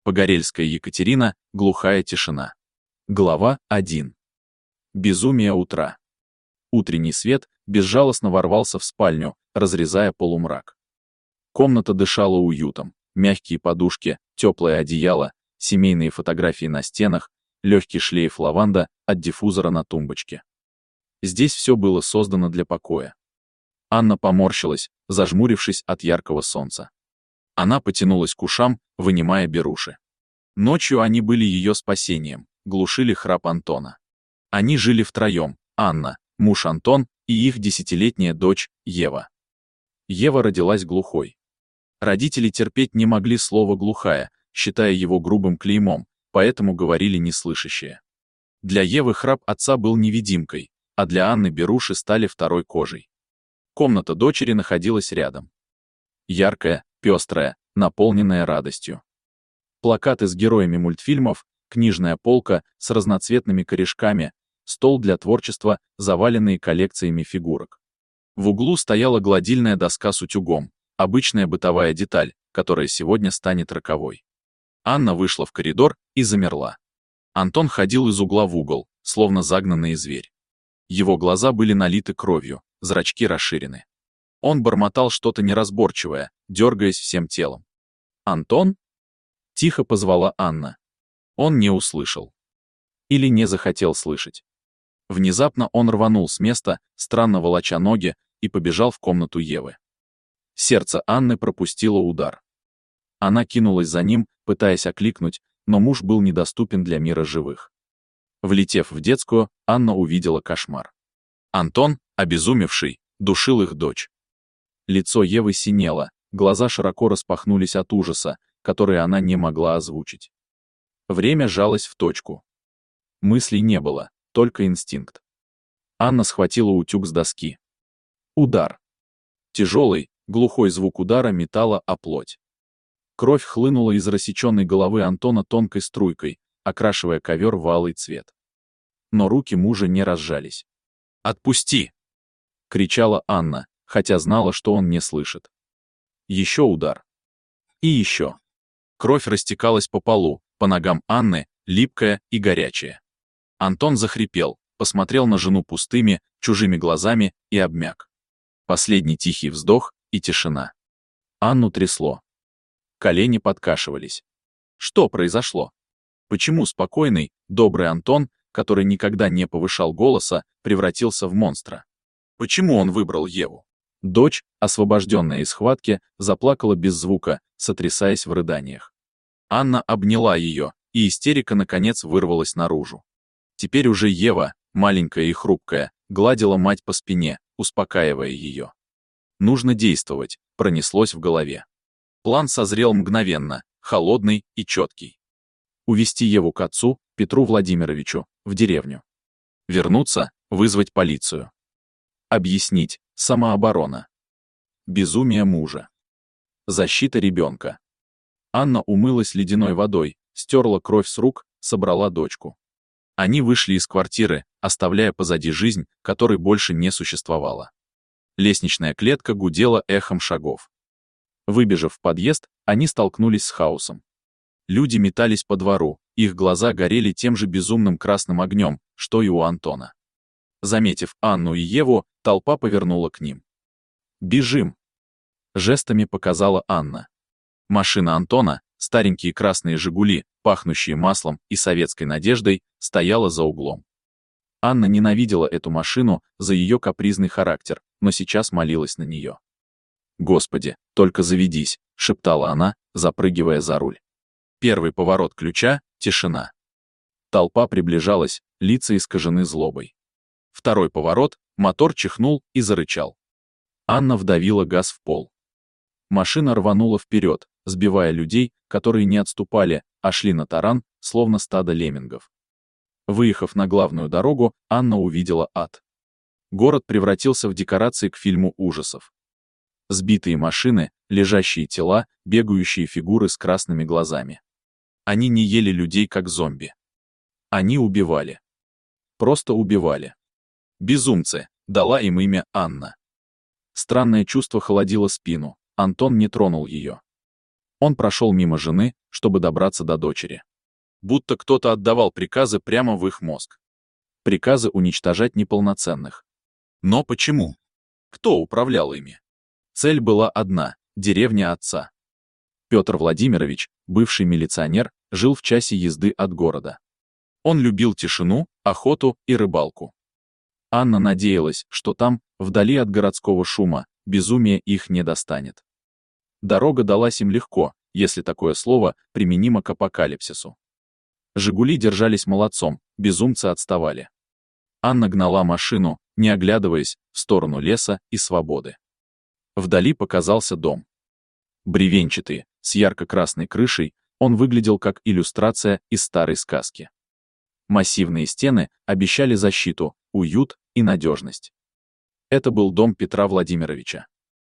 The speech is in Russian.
Погорельская Екатерина, глухая тишина. Глава 1. Безумие утра. Утренний свет безжалостно ворвался в спальню, разрезая полумрак. Комната дышала уютом, мягкие подушки, теплое одеяло, семейные фотографии на стенах, легкий шлейф лаванда от диффузора на тумбочке. Здесь все было создано для покоя. Анна поморщилась, зажмурившись от яркого солнца. Она потянулась к ушам, вынимая беруши. Ночью они были ее спасением, глушили храп Антона. Они жили втроем: Анна, муж Антон и их 10-летняя дочь Ева. Ева родилась глухой. Родители терпеть не могли слово «глухая», считая его грубым клеймом, поэтому говорили неслышащие. Для Евы храп отца был невидимкой, а для Анны беруши стали второй кожей. Комната дочери находилась рядом. Яркая, пестрая, наполненная радостью. Плакаты с героями мультфильмов, книжная полка с разноцветными корешками, стол для творчества, заваленные коллекциями фигурок. В углу стояла гладильная доска с утюгом, обычная бытовая деталь, которая сегодня станет роковой. Анна вышла в коридор и замерла. Антон ходил из угла в угол, словно загнанный зверь. Его глаза были налиты кровью, зрачки расширены. Он бормотал что-то неразборчивое, дергаясь всем телом. «Антон?» — тихо позвала Анна. Он не услышал. Или не захотел слышать. Внезапно он рванул с места, странно волоча ноги, и побежал в комнату Евы. Сердце Анны пропустило удар. Она кинулась за ним, пытаясь окликнуть, но муж был недоступен для мира живых. Влетев в детскую, Анна увидела кошмар. Антон, обезумевший, душил их дочь. Лицо Евы синело, глаза широко распахнулись от ужаса, который она не могла озвучить. Время сжалось в точку. Мыслей не было, только инстинкт. Анна схватила утюг с доски. Удар. Тяжелый, глухой звук удара металла о плоть. Кровь хлынула из рассеченной головы Антона тонкой струйкой, окрашивая ковер в алый цвет. Но руки мужа не разжались. «Отпусти!» — кричала Анна, хотя знала, что он не слышит. Еще удар. И еще. Кровь растекалась по полу, по ногам Анны, липкая и горячая. Антон захрипел, посмотрел на жену пустыми, чужими глазами и обмяк. Последний тихий вздох и тишина. Анну трясло. Колени подкашивались. Что произошло? Почему спокойный, добрый Антон, который никогда не повышал голоса, превратился в монстра? Почему он выбрал Еву? Дочь, освобожденная из схватки, заплакала без звука, сотрясаясь в рыданиях. Анна обняла ее, и истерика наконец вырвалась наружу. Теперь уже Ева, маленькая и хрупкая, гладила мать по спине, успокаивая ее. Нужно действовать, пронеслось в голове. План созрел мгновенно, холодный и четкий. Увести Еву к отцу, Петру Владимировичу, в деревню. Вернуться, вызвать полицию. Объяснить, самооборона. Безумие мужа. Защита ребенка. Анна умылась ледяной водой, стерла кровь с рук, собрала дочку. Они вышли из квартиры, оставляя позади жизнь, которой больше не существовало. Лестничная клетка гудела эхом шагов. Выбежав в подъезд, они столкнулись с хаосом. Люди метались по двору, их глаза горели тем же безумным красным огнем, что и у Антона. Заметив Анну и Еву, толпа повернула к ним. «Бежим!» — жестами показала Анна. Машина Антона, старенькие красные «Жигули», пахнущие маслом и советской надеждой, стояла за углом. Анна ненавидела эту машину за ее капризный характер, но сейчас молилась на нее. «Господи, только заведись!» — шептала она, запрыгивая за руль. Первый поворот ключа — тишина. Толпа приближалась, лица искажены злобой. Второй поворот, мотор чихнул и зарычал. Анна вдавила газ в пол. Машина рванула вперед, сбивая людей, которые не отступали, а шли на таран, словно стадо леммингов. Выехав на главную дорогу, Анна увидела ад. Город превратился в декорации к фильму ужасов. Сбитые машины, лежащие тела, бегающие фигуры с красными глазами. Они не ели людей как зомби. Они убивали. Просто убивали. Безумцы, дала им имя Анна. Странное чувство холодило спину, Антон не тронул ее. Он прошел мимо жены, чтобы добраться до дочери. Будто кто-то отдавал приказы прямо в их мозг. Приказы уничтожать неполноценных. Но почему? Кто управлял ими? Цель была одна — деревня отца. Петр Владимирович, бывший милиционер, жил в часе езды от города. Он любил тишину, охоту и рыбалку. Анна надеялась, что там, вдали от городского шума, безумие их не достанет. Дорога далась им легко, если такое слово применимо к апокалипсису. «Жигули» держались молодцом, безумцы отставали. Анна гнала машину, не оглядываясь, в сторону леса и свободы. Вдали показался дом. Бревенчатый, с ярко-красной крышей, он выглядел как иллюстрация из старой сказки. Массивные стены обещали защиту, уют и надежность. Это был дом Петра Владимировича.